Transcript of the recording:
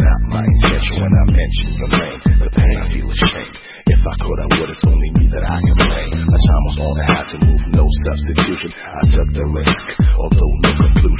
not my intention when I mention your name. The pain, I feel ashamed. If I could, I would. It's only me that I can blame. My time was all I had to move, no substitution. I took the risk, although no